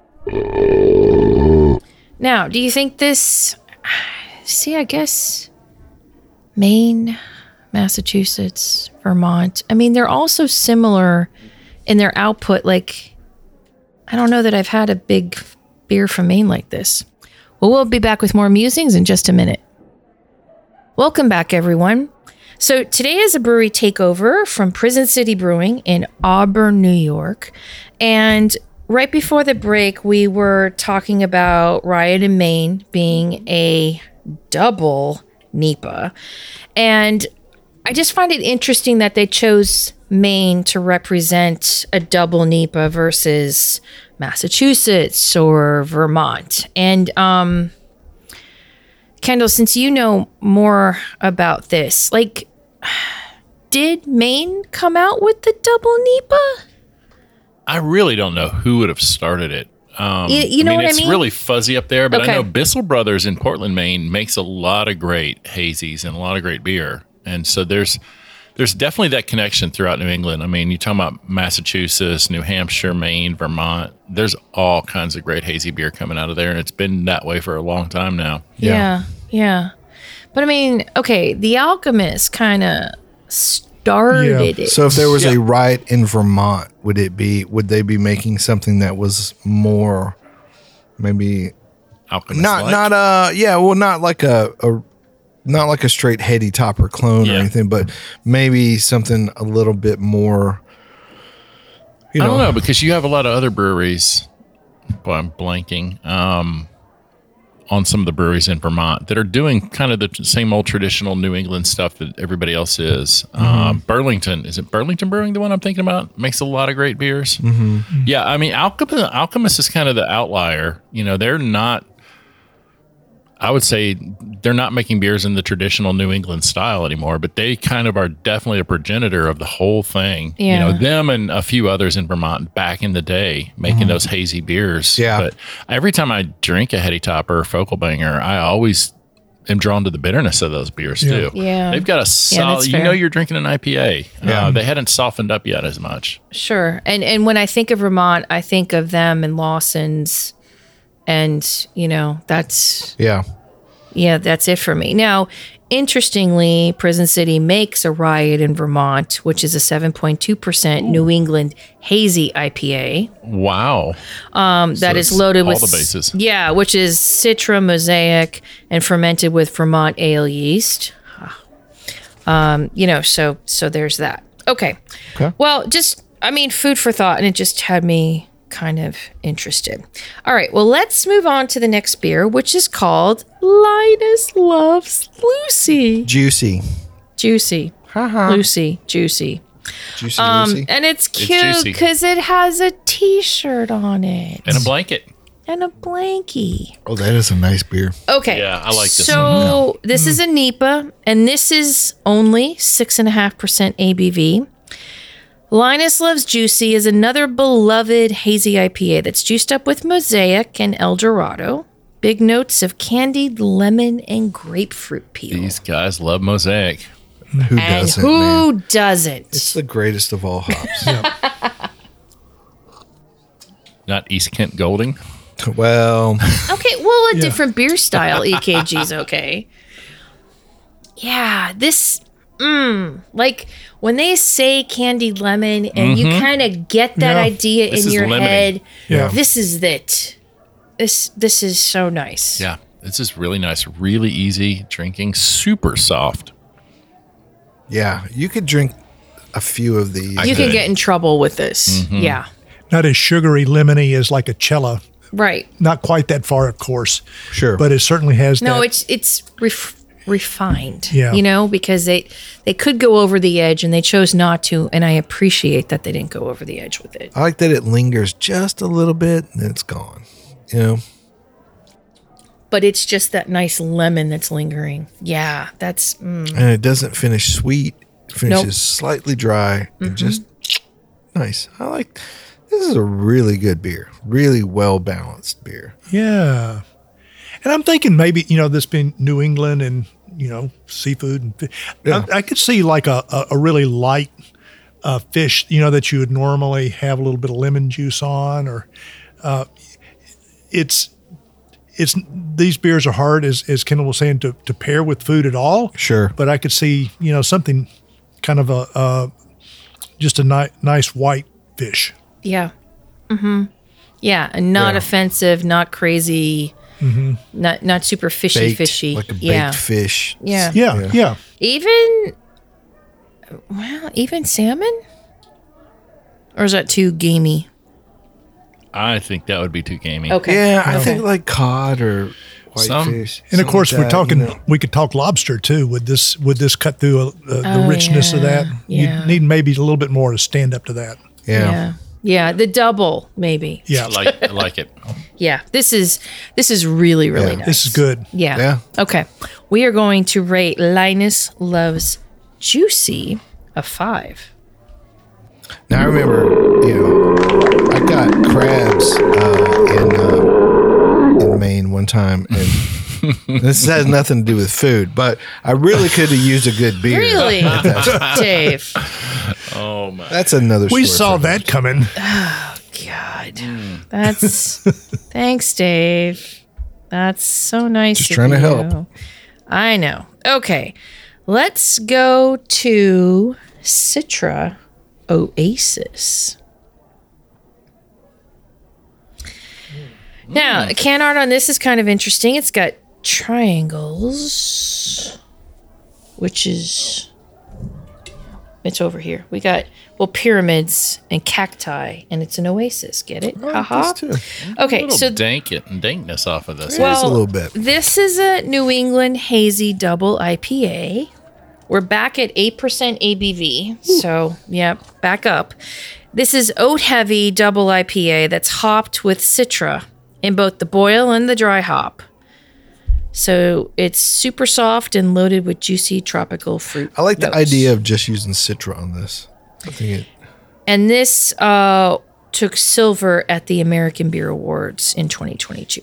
S2: Now, do you think this? See, I guess Maine, Massachusetts, Vermont. I mean, they're also similar in their output. Like, I don't know that I've had a big beer from Maine like this. Well, we'll be back with more musings in just a minute. Welcome back, everyone. So today is a brewery takeover from Prison City Brewing in Auburn, New York. And right before the break, we were talking about Riot in Maine being a double N E P A. And I just find it interesting that they chose Maine to represent a double N E P A versus Massachusetts or Vermont. And um, Kendall, since you know more about this, like, did Maine come out with the double N E P A?
S3: I really don't know who would have started it. Um,
S2: You- you know what I
S3: it's
S2: mean?
S3: really fuzzy up there, but
S2: Okay.
S3: I know Bissell Brothers in Portland, Maine makes a lot of great hazies and a lot of great beer. And so there's there's definitely that connection throughout New England. I mean, you talk about Massachusetts, New Hampshire, Maine, Vermont. There's all kinds of great hazy beer coming out of there, and it's been that way for a long time now.
S2: Yeah, yeah. But I mean, okay, the Alchemist kind of started
S5: Yeah.
S2: it.
S4: So if there was
S3: Yeah.
S4: a riot in Vermont, would it be would they be making something that was more maybe
S3: Alchemist
S4: not
S3: like.
S4: not uh yeah, well not like a, a not like a straight heady topper clone or
S3: Yeah.
S4: anything, but maybe something a little bit more you
S3: I
S4: know,
S3: don't know, because you have a lot of other breweries. Boy, I'm blanking. Um, on some of the breweries in Vermont that are doing kind of the t- same old traditional New England stuff that everybody else is. Um, Burlington, is it Burlington Brewing, the one I'm thinking about? Makes a lot of great beers. Mm-hmm. Yeah, I mean, Alchemist, Alchemist is kind of the outlier. You know, they're not, I would say they're not making beers in the traditional New England style anymore, but they kind of are definitely a progenitor of the whole thing.
S2: Yeah.
S3: You know, them and a few others in Vermont back in the day making those hazy beers.
S4: Yeah.
S3: But every time I drink a Heady Topper or Focal Banger, I always am drawn to the bitterness of those beers
S5: Yeah.
S3: too.
S2: Yeah.
S3: They've got a solid,
S2: that's
S3: you
S2: fair.
S3: know, you're drinking an I P A.
S4: Yeah.
S3: Uh, they hadn't softened up yet as much.
S2: Sure. And and when I think of Vermont, I think of them and Lawson's, and you know, that's
S4: yeah.
S2: yeah, that's it for me. Now, interestingly, Prison City makes a Riot in Vermont, which is a seven point two percent New England hazy I P A.
S3: Wow.
S2: Um, that
S3: So
S2: is
S3: it's
S2: loaded
S3: all
S2: with
S3: the bases.
S2: Yeah, which is Citra, Mosaic, and fermented with Vermont ale yeast. Um, you know, so so there's that. Okay.
S4: Okay.
S2: Well, just I mean, food for thought, and it just had me kind of interested. All right. Well, let's move on to the next beer, which is called Linus Loves Lucy.
S4: Juicy.
S2: Juicy. Lucy. Juicy.
S4: Juicy
S2: Um,
S4: Lucy.
S2: and it's
S3: juicy.
S2: cute because it has a T-shirt on it
S3: And a blanket.
S2: and a blankie.
S4: Oh, that is a nice beer.
S2: Okay.
S3: Yeah, I like this
S2: So
S3: one.
S2: this is a N E P A, and this is only six and a half percent A B V. Linus Loves Juicy is another beloved hazy I P A that's juiced up with Mosaic and El Dorado. Big notes of candied lemon and grapefruit peel.
S3: These guys love Mosaic.
S4: Who
S2: and
S4: doesn't,
S2: who
S4: man?
S2: doesn't?
S4: It's the greatest of all hops.
S3: Not East Kent Golding.
S4: Well,
S2: Okay, well, a different beer style E K G's okay. Yeah, this, mm, like when they say candied lemon and you kind of get that
S5: Yeah.
S2: idea
S3: This
S2: in
S3: is
S2: your
S3: lemony.
S2: head,
S5: Yeah.
S2: this is it. This this is so nice.
S3: Yeah, this is really nice. Really easy drinking. Super soft.
S4: yeah, you could drink a few of these.
S2: You can
S3: could.
S2: get in trouble with this.
S3: Mm-hmm.
S2: Yeah,
S5: Not as sugary lemony as like a Cella.
S2: right.
S5: Not quite that far, of course.
S4: Sure.
S5: But it certainly has
S2: No,
S5: that.
S2: it's it's ref- refined.
S5: Yeah.
S2: you know, because they they could go over the edge and they chose not to, and I appreciate that they didn't go over the edge with it.
S4: I like that it lingers just a little bit and then it's gone. You know?
S2: But it's just that nice lemon that's lingering. Yeah, that's mm.
S4: And it doesn't finish sweet. It finishes
S2: Nope.
S4: slightly dry and
S2: Mm-hmm.
S4: just nice. I like this is a really good beer. Really well balanced beer.
S5: Yeah. And I'm thinking maybe, you know, this being New England and, you know, seafood. And fi-
S4: Yeah.
S5: I, I could see like a, a, a really light uh, fish, you know, that you would normally have a little bit of lemon juice on, or uh, it's, it's, these beers are hard, as, as Kendall was saying, to, to pair with food at all.
S4: Sure.
S5: But I could see, you know, something kind of a, uh, just a ni- nice white fish.
S2: yeah, mm-hmm. yeah, and not
S4: Yeah.
S2: offensive, not crazy, not not super fishy,
S4: Baked,
S2: fishy.
S4: like a baked
S2: yeah,
S4: fish.
S2: yeah,
S5: Yeah.
S4: Yeah.
S5: Yeah.
S2: Even well, even salmon, or is that too gamey?
S3: I think that would be too gamey.
S2: Okay,
S4: Yeah, I
S2: Okay.
S4: think like cod or
S3: Some-
S4: whitefish.
S5: And of course, we're talking.
S4: You know.
S5: We could talk lobster too. Would this would this cut through uh, the
S2: Oh,
S5: richness of
S2: yeah,
S5: that?
S2: yeah.
S5: You need maybe a little bit more to stand up to that.
S4: Yeah.
S2: yeah, yeah, the double maybe.
S5: Yeah,
S3: I like, I like it.
S2: Yeah, this is this is really really
S4: Yeah.
S2: nice.
S5: this is good.
S2: Yeah.
S4: Yeah.
S2: Okay. We are going to rate Linus Loves Juicy a five.
S4: Now I remember, you know, I got crabs uh, in uh, in Maine one time, and this has nothing to do with food, but I really could have used a good beer.
S2: Really? Dave.
S3: Oh my!
S4: That's another.
S5: We
S4: story
S5: saw
S4: for
S5: that coming.
S2: God. That's thanks, Dave. That's so nice.
S4: Just
S2: of
S4: trying to
S2: you.
S4: help.
S2: I know. Okay. Let's go to Citra Oasis. Now, the can art on this is kind of interesting. It's got triangles, which is it's over here. We got well pyramids and cacti, and it's an oasis. Get it?
S4: I like
S2: Haha.
S4: this too.
S2: Okay,
S3: a little
S2: so
S3: dank it and dankness off of this.
S4: Yeah. Just a
S2: well,
S4: little bit.
S2: This is a New England hazy double I P A. We're back at eight percent A B V. So, yeah, back up. This is oat heavy double I P A that's hopped with Citra in both the boil and the dry hop. So it's super soft and loaded with juicy tropical fruit.
S4: I like the
S2: notes.
S4: idea of just using Citra on this. I think it.
S2: And this uh, took silver at the American Beer Awards in twenty twenty-two.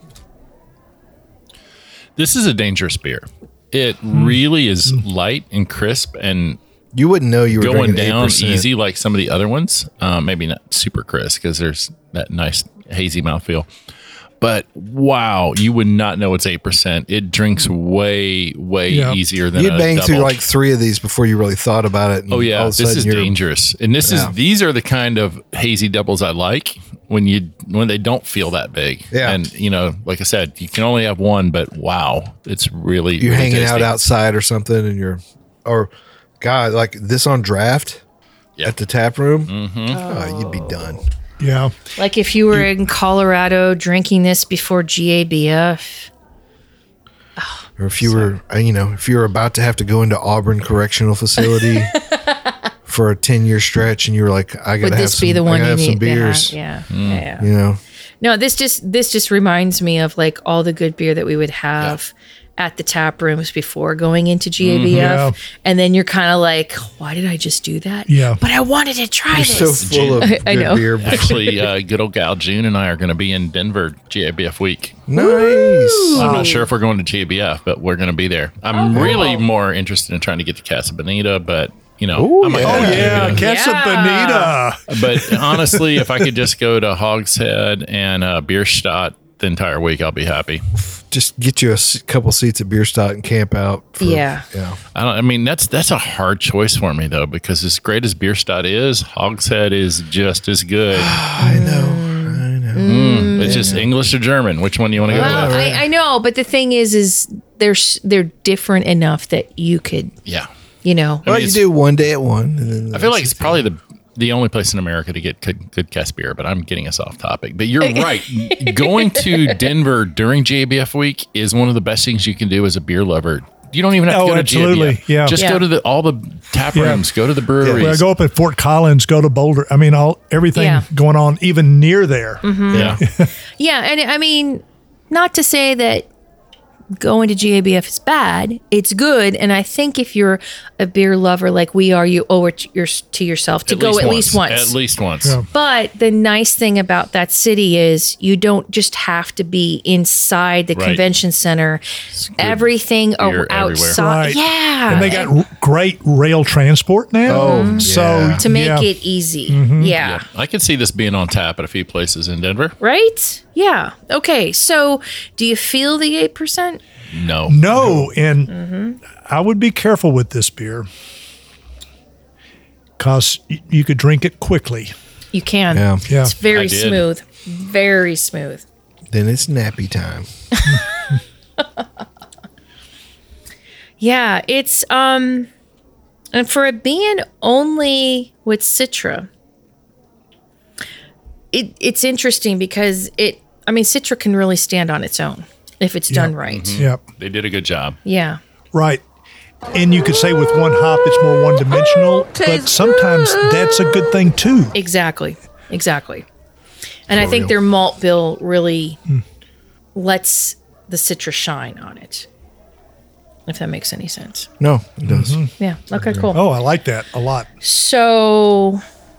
S3: This is a dangerous beer. It really is light and crisp and
S4: You wouldn't know you were
S3: going
S4: drinking
S3: down
S4: eight percent.
S3: easy like some of the other ones. Uh, maybe not super crisp because there's that nice hazy mouthfeel. but wow, you would not know it's eight percent. It drinks way, way
S5: Yeah.
S3: easier than
S4: You'd
S3: a
S4: bang
S3: double.
S4: through like three of these before you really thought about it. and
S3: Oh yeah,
S4: all of a
S3: this
S4: sudden
S3: is
S4: you're-
S3: dangerous, and this
S4: Yeah.
S3: is these are the kind of hazy doubles I like when you when they don't feel that big.
S4: Yeah.
S3: And you know, like I said, you can only have one, but wow, it's really
S4: You're
S3: really
S4: hanging out
S3: tasty.
S4: outside or something, and you're, or, God, like this on draft
S3: Yeah.
S4: at the tap room. Mm-hmm. Oh, you'd be done.
S5: Yeah.
S2: Like if you were in Colorado drinking this before G A B F.
S4: Or if you were, uh, you know, if you were about to have to go into Auburn Correctional Facility for a ten year stretch, and you were like, I gotta
S2: Would
S4: have
S2: this
S4: some,
S2: be the
S4: I
S2: one
S4: gotta
S2: you
S4: have some
S2: need to have?
S4: beers.
S2: Yeah.
S3: Mm.
S2: Yeah.
S4: You know,
S2: No, this just this just reminds me of like all the good beer that we would have at the tap rooms before going into G A B F.
S5: Yeah.
S2: And then you're kind of like, why did I just do that?
S5: Yeah.
S2: But I wanted to try
S4: you're so
S2: this.
S4: full of
S2: I- I
S4: good
S2: know.
S4: beer.
S3: Actually, uh, good old gal June and I are going to be in Denver G A B F week.
S4: Nice.
S3: I'm not sure if we're going to G A B F, but we're going to be there. I'm
S2: Oh.
S3: really more interested in trying to get to Casa Bonita, but you know,
S4: Ooh,
S3: I'm
S4: yeah.
S3: not
S5: Oh,
S3: gonna
S5: yeah.
S3: do that.
S5: Casa
S2: Yeah.
S5: Bonita.
S3: But honestly, if I could just go to Hogshead and uh, Bierstadt the entire week, I'll be happy.
S4: Just get you a s- couple seats at Bierstadt and camp out. For,
S2: Yeah.
S4: Yeah.
S3: I don't. I mean, that's that's a hard choice for me though, because as great as Bierstadt is, Hogshead is just as good.
S4: I know. I know.
S3: Mm, it's just English or German. Which one do you want to go
S2: Well,
S3: with?
S2: I, I know, but the thing is, is they're s- they're different enough that you could,
S3: Yeah,
S2: you know.
S4: Well,
S3: mean,
S4: you
S3: it's-
S4: do one day at one. And then the
S3: I feel
S4: rest
S3: like it's
S4: of
S3: probably the the only place in America to get good, good cast beer, but I'm getting us off topic. But you're right. Going to Denver during G A B F week is one of the best things you can do as a beer lover. You don't even have to
S5: Oh,
S3: go to
S5: absolutely.
S3: G A B F.
S5: Yeah.
S3: Just
S2: Yeah.
S3: go to the all the tap
S5: Yeah.
S3: rooms, go to the breweries.
S5: When I go up at Fort Collins, go to Boulder. I mean, all everything
S2: Yeah.
S5: going on even near there.
S3: Yeah.
S2: Yeah, and I mean, not to say that going to G A B F is bad. It's good, and I think if you're a beer lover like we are, you owe it to, your, to yourself to go at least once.
S3: At least once.
S5: Yeah.
S2: But the nice thing about that city is you don't just have to be inside the
S3: Right.
S2: convention center. Everything
S3: beer
S2: are
S3: everywhere.
S2: outside.
S5: Right.
S2: Yeah.
S5: And they got r- great rail transport now.
S4: Oh,
S5: so
S4: yeah.
S2: to make
S5: yeah.
S2: it easy.
S3: Mm-hmm.
S2: Yeah.
S3: I could see this being on tap at a few places in Denver.
S2: Right? Yeah. Okay. So do you feel the eight percent?
S3: No.
S5: No, and I would be careful with this beer because y- you could drink it quickly.
S2: You can.
S4: Yeah.
S5: Yeah.
S2: It's very
S3: I did.
S2: smooth. Very smooth.
S4: Then it's nappy time.
S2: Yeah, it's um and for it being only with Citra, it it's interesting because it I mean Citra can really stand on its own if it's done right.
S5: Yep.
S3: They did a good job.
S2: Yeah.
S5: Right. And you could say with one hop, it's more one dimensional, but sometimes that's a good thing too.
S2: Exactly. Exactly. And I
S4: For
S2: think
S4: real.
S2: their malt bill really lets the Citra shine on it. If that makes any sense.
S4: No, it does.
S2: Yeah. Okay, cool.
S5: Oh, I like that a lot.
S2: So,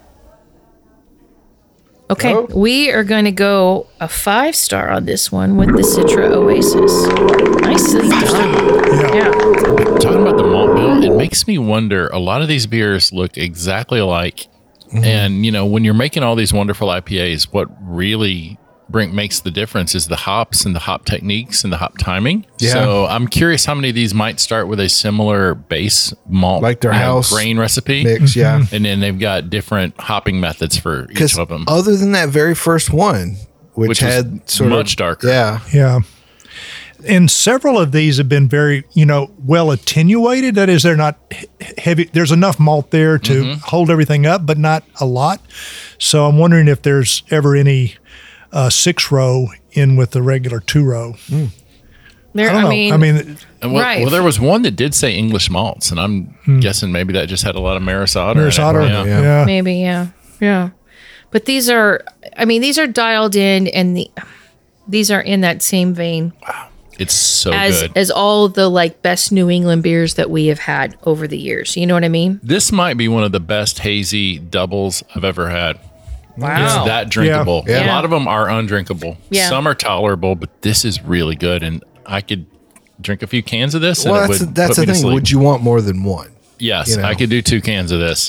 S2: okay,
S4: Oh.
S2: we are going to go a five star on this one with the Citra Oasis. Nicely done.
S5: Yeah.
S2: Yeah.
S3: Talking about the malt bill, it makes me wonder. A lot of these beers look exactly alike, and you know, when you're making all these wonderful I P As, what really bring makes the difference is the hops and the hop techniques and the hop timing.
S4: Yeah.
S3: So I'm curious how many of these might start with a similar base malt,
S4: Like their
S3: you know,
S4: house
S3: grain recipe,
S4: Mix, yeah.
S3: and then they've got different hopping methods for each
S4: Because
S3: of them.
S4: other than that very first one, which,
S3: Which was
S4: had sort
S3: much
S4: of
S3: darker.
S4: yeah,
S5: Yeah. And several of these have been very, you know, well attenuated. That is, they're not he- heavy. There's enough malt there to hold everything up, but not a lot. So I'm wondering if there's ever any uh, six row in with the regular two row.
S2: There,
S5: I don't
S2: I
S5: know.
S2: mean,
S5: I mean,
S3: And well,
S2: Right.
S3: well, there was one that did say English malts, and I'm guessing maybe that just had a lot of Maris Otter. in it.
S5: Maris Otter.
S3: Yeah.
S5: Yeah.
S4: Yeah.
S2: maybe, yeah. Yeah. But these are, I mean, these are dialed in and the, these are in that same vein
S3: It's so
S2: as
S3: good.
S2: as all the like best New England beers that we have had over the years. You know what I mean?
S3: This might be one of the best hazy doubles I've ever had.
S2: Wow.
S3: It's that drinkable.
S4: Yeah.
S3: A
S2: Yeah.
S3: lot of them are undrinkable.
S2: Yeah.
S3: Some are tolerable, but this is really good, and I could drink a few cans of this.
S4: Well,
S3: and
S4: that's
S3: it
S4: the,
S3: would
S4: that's
S3: put
S4: the
S3: me to
S4: thing.
S3: sleep.
S4: Would you want more than one?
S3: Yes,
S4: you know?
S3: I could do two cans of this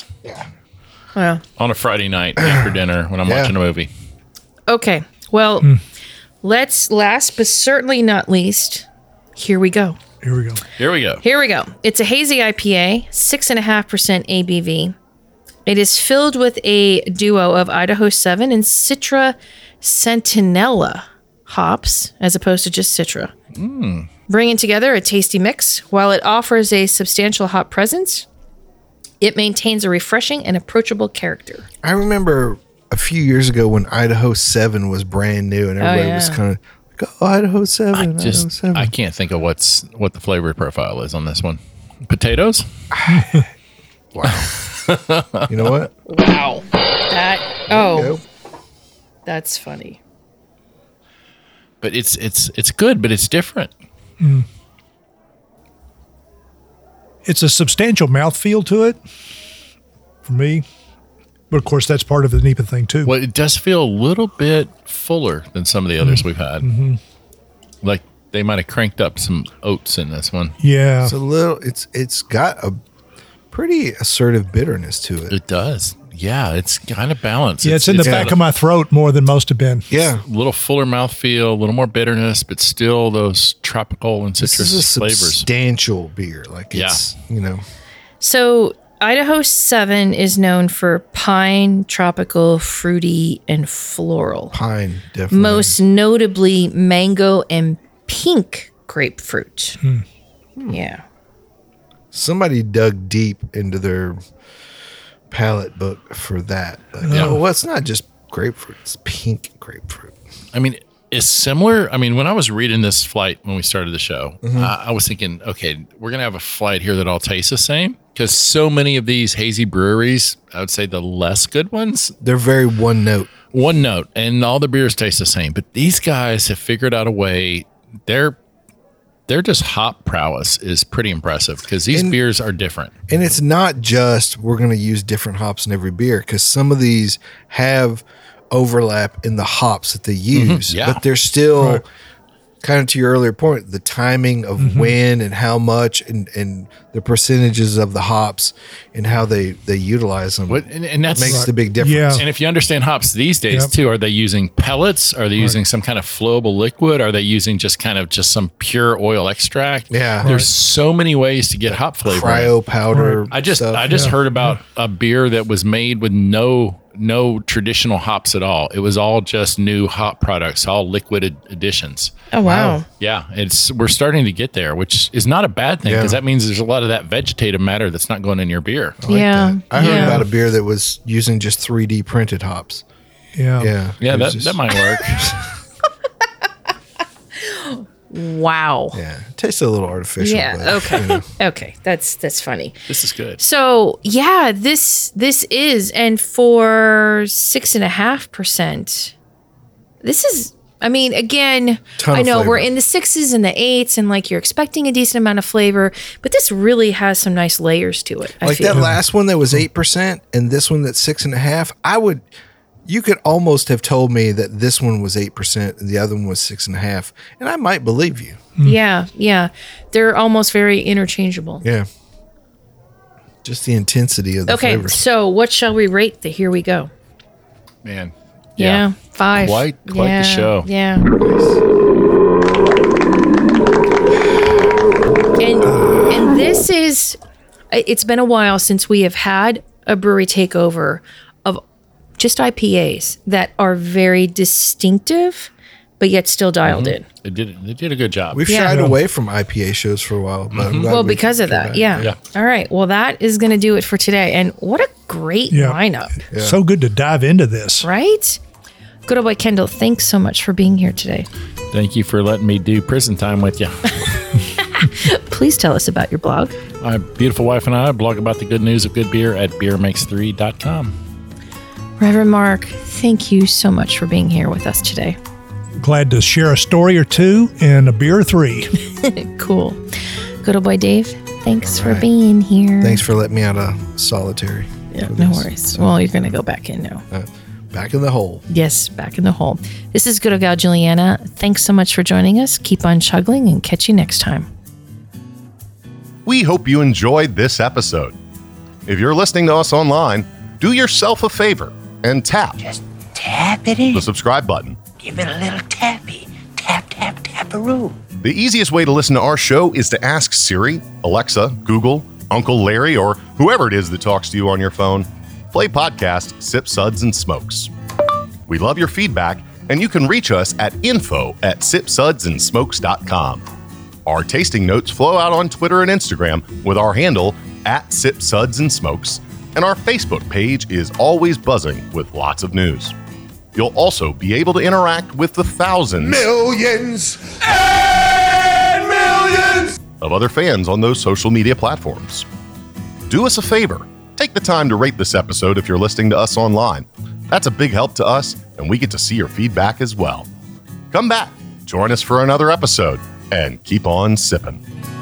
S2: Well,
S3: on a Friday night after dinner when I'm
S4: Yeah.
S3: watching a movie.
S2: okay. Well, let's last but certainly not least, here we go.
S5: Here we go.
S3: Here we go.
S2: Here we go. It's a hazy I P A, six point five percent A B V. It is filled with a duo of Idaho seven and Citra Centinela hops, as opposed to just Citra.
S3: Mm.
S2: Bringing together a tasty mix. While it offers a substantial hop presence, it maintains a refreshing and approachable character.
S4: I remember a few years ago when Idaho seven was brand new and everybody
S2: yeah.
S4: was kind of like, oh, Idaho seven,
S3: I
S4: Idaho
S3: just
S4: seven.
S3: I can't think of what's what the flavor profile is on this one. Potatoes?
S4: Wow. You know what?
S2: Wow. That, oh,
S4: Go.
S2: that's funny.
S3: But it's it's it's good, but it's different.
S5: It's a substantial mouthfeel to it for me. But of course, that's part of the N E P A thing too.
S3: Well, it does feel a little bit fuller than some of the others we've had.
S5: Mm-hmm.
S3: Like they might have cranked up some oats in this one.
S5: Yeah.
S4: It's a little. It's it's got a pretty assertive bitterness to it.
S3: It does. Yeah, it's kind of balanced.
S5: Yeah, it's, in the back of my throat more than most have been.
S4: Yeah,
S3: a little fuller mouthfeel, a little more bitterness, but still those tropical and
S4: this
S3: citrus
S4: is a
S3: flavors.
S4: substantial beer. Like it's, you know.
S2: So Idaho seven is known for pine, tropical, fruity, and floral.
S4: Pine, definitely.
S2: Most notably mango and pink grapefruit.
S5: Hmm.
S2: Yeah.
S4: Somebody dug deep into their palette book for that. Like,
S3: Yeah.
S4: oh, well, it's not just grapefruit; it's pink grapefruit.
S3: I mean, it's similar. I mean, when I was reading this flight when we started the show,
S4: Mhm.
S3: uh, I was thinking, okay, we're going to have a flight here that all tastes the same because so many of these hazy breweries, I would say the less good ones,
S4: they're very one note.
S3: One note, and all the beers taste the same. But these guys have figured out a way. They're they're just hop prowess is pretty impressive because these
S4: And-
S3: beers are different.
S4: And it's not just we're going to use different hops in every beer because some of these have overlap in the hops that they use,
S3: yeah.
S4: but they're still
S5: Right.
S4: kind of to your earlier point, the timing of
S5: Mhm.
S4: when and how much and, and the percentages of the hops and how they, they utilize them
S3: What, and, and that's
S4: makes the big difference.
S5: Yeah.
S3: And if you understand hops these days
S5: Yep.
S3: too, are they using pellets? Are they using some kind of flowable liquid? Are they using just kind of just some pure oil extract?
S4: Yeah.
S3: There's so many ways to get hop flavor.
S4: Cryo powder.
S3: I just
S4: stuff.
S3: I just
S5: Yeah.
S3: heard about a beer that was made with no no traditional hops at all. It was all just new hop products, all liquid ad- additions.
S2: Oh, wow.
S3: Yeah, it's we're starting to get there, which is not a bad thing
S4: Yeah.
S3: because that means there's a lot of that vegetative matter that's not going in your beer.
S4: I like
S2: Yeah.
S4: that. I heard
S2: Yeah.
S4: about a beer that was using just three D printed hops.
S5: Yeah.
S4: Yeah.
S3: Yeah,
S4: It was
S3: that,
S4: just-
S3: that might work.
S2: Wow.
S4: Yeah. It tasted a little artificial.
S2: Yeah.
S4: but,
S2: Okay.
S4: you know.
S2: Okay. That's that's funny.
S3: This is good.
S2: So yeah, this this is, and for six and a half percent, this is. I mean, again,
S4: Ton
S2: I
S4: of
S2: know we're
S4: flavor.
S2: in the sixes and the eights, and like you're expecting a decent amount of flavor, but this really has some nice layers to it. I
S4: Like
S2: feel.
S4: that last one that was eight percent and this one that's six and a half, I would, you could almost have told me that this one was eight percent and the other one was six and a half, and I might believe you.
S2: Yeah, yeah, they're almost very interchangeable.
S4: Yeah. Just the intensity of the
S2: Okay,
S4: flavors.
S2: so what shall we rate the Here We Go?
S3: Man.
S2: Yeah, five.
S3: Quite- quite the
S2: Yeah,
S3: show.
S2: Yeah. And and this is, it's been a while since we have had a brewery takeover of just I P As that are very distinctive, but yet still dialed in.
S3: They did they did a good job.
S4: We've
S2: Yeah.
S4: shied away from I P A shows for a while. But I'm glad
S2: Well,
S4: we
S2: because of
S4: came
S2: that,
S4: back.
S2: yeah.
S3: Yeah.
S2: All right. Well, that is going to do it for today. And what a great
S5: Yeah.
S2: lineup,
S5: So good to dive into this.
S2: right? Good old boy Kendall, thanks so much for being here today.
S3: Thank you for letting me do prison time with you.
S2: Please tell us about your blog.
S3: My beautiful wife and I blog about the good news of good beer at beer makes three dot com.
S2: Reverend Mark, thank you so much for being here with us today.
S5: Glad to share a story or two and a beer or three.
S2: Cool. Good old boy Dave, thanks
S4: All
S2: for
S4: right.
S2: being here.
S4: Thanks for letting me out of solitary.
S2: Yeah,
S4: for
S2: no
S4: this.
S2: worries. Well, you're going to go back in now.
S4: Uh, back in the hole.
S2: Yes, back in the hole. This is Good Old Gal Juliana. Thanks so much for joining us. Keep on chuggling and catch you next time.
S7: We hope you enjoyed this episode. If you're listening to us online, do yourself a favor and tap
S8: Tap it in.
S7: the subscribe button.
S8: Give it a little tappy. Peru.
S7: The easiest way to listen to our show is to ask Siri, Alexa, Google, Uncle Larry, or whoever it is that talks to you on your phone. Play podcast Sip, Suds, and Smokes. We love your feedback, and you can reach us at info at sip suds and smokes dot com. Our tasting notes flow out on Twitter and Instagram with our handle at Sip, Suds, and Smokes, and our Facebook page is always buzzing with lots of news. You'll also be able to interact with the thousands,
S8: Millions and millions
S7: of other fans on those social media platforms. Do us a favor. Take the time to rate this episode if you're listening to us online. That's a big help to us, and we get to see your feedback as well. Come back, join us for another episode, and keep on sipping.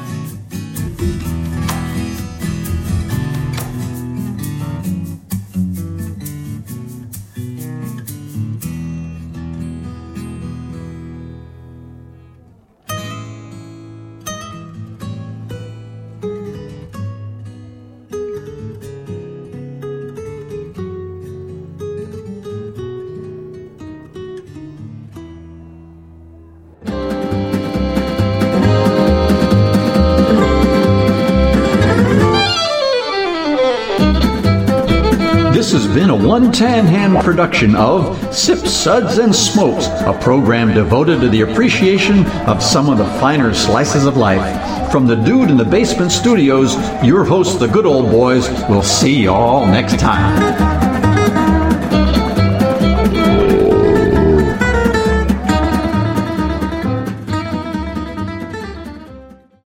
S1: This has been a One Tan Hand production of Sip, Suds, and Smokes, a program devoted to the appreciation of some of the finer slices of life. From the Dude in the Basement Studios, your hosts, the Good Old Boys, will see you all next time.